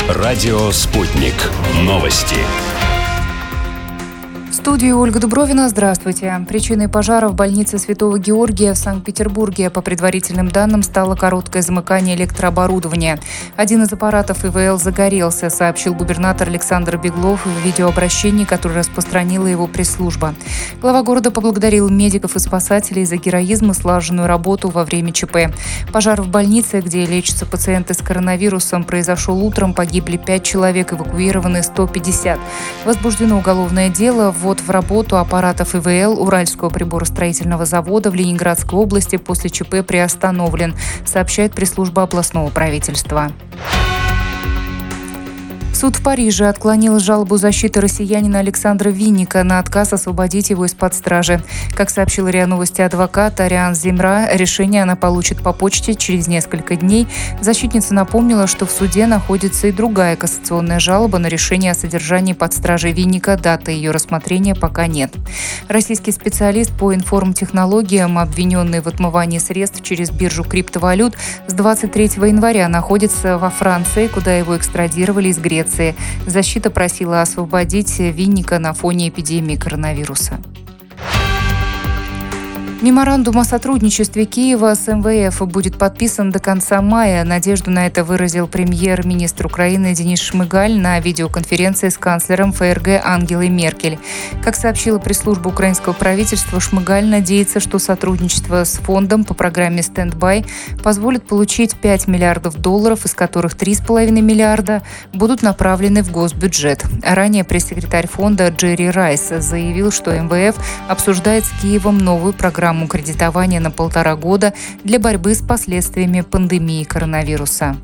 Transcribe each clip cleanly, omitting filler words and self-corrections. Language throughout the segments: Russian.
Радио «Спутник». Новости. В студии Ольга Дубровина. Здравствуйте. Причиной пожара в больнице Святого Георгия в Санкт-Петербурге, по предварительным данным, стало короткое замыкание электрооборудования. Один из аппаратов ИВЛ загорелся, сообщил губернатор Александр Беглов в видеообращении, которое распространила его пресс-служба. Глава города поблагодарил медиков и спасателей за героизм и слаженную работу во время ЧП. Пожар в больнице, где лечатся пациенты с коронавирусом, произошел утром. Погибли 5 человек, эвакуированы 150. Возбуждено уголовное дело. Ввод в работу аппаратов ИВЛ Уральского приборостроительного завода в Ленинградской области после ЧП приостановлен, сообщает пресс-служба областного правительства. Суд в Париже отклонил жалобу защиты россиянина Александра Винника на отказ освободить его из-под стражи. Как сообщил РИА Новости адвокат Ариан Земра, решение она получит по почте через несколько дней. Защитница напомнила, что в суде находится и другая кассационная жалоба на решение о содержании под стражей Винника. Даты ее рассмотрения пока нет. Российский специалист по информтехнологиям, обвиненный в отмывании средств через биржу криптовалют, с 23 января находится во Франции, куда его экстрадировали из Греции. Защита просила освободить Винника на фоне эпидемии коронавируса. Меморандум о сотрудничестве Киева с МВФ будет подписан до конца мая. Надежду на это выразил премьер-министр Украины Денис Шмыгаль на видеоконференции с канцлером ФРГ Ангелой Меркель. Как сообщила пресс-служба украинского правительства, Шмыгаль надеется, что сотрудничество с фондом по программе «Стендбай» позволит получить $5 миллиардов, из которых 3,5 миллиарда будут направлены в госбюджет. Ранее пресс-секретарь фонда Джерри Райс заявил, что МВФ обсуждает с Киевом новую программу кредитования на 1,5 года для борьбы с последствиями пандемии коронавируса.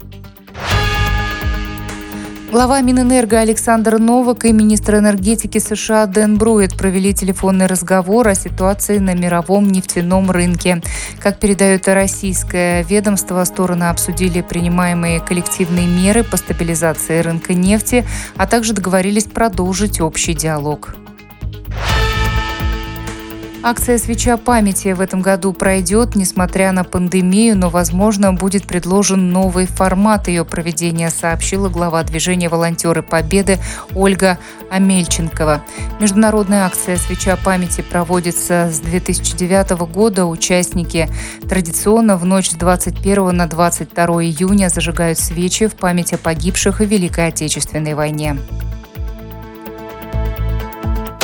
Глава Минэнерго Александр Новак и министр энергетики США Дэн Бруетт провели телефонный разговор о ситуации на мировом нефтяном рынке. Как передает российское ведомство, стороны обсудили принимаемые коллективные меры по стабилизации рынка нефти, а также договорились продолжить общий диалог. Акция «Свеча памяти» в этом году пройдет, несмотря на пандемию, но, возможно, будет предложен новый формат ее проведения, сообщила глава движения «Волонтеры Победы» Ольга Амельченкова. Международная акция «Свеча памяти» проводится с 2009 года. Участники традиционно в ночь с 21 на 22 июня зажигают свечи в память о погибших в Великой Отечественной войне.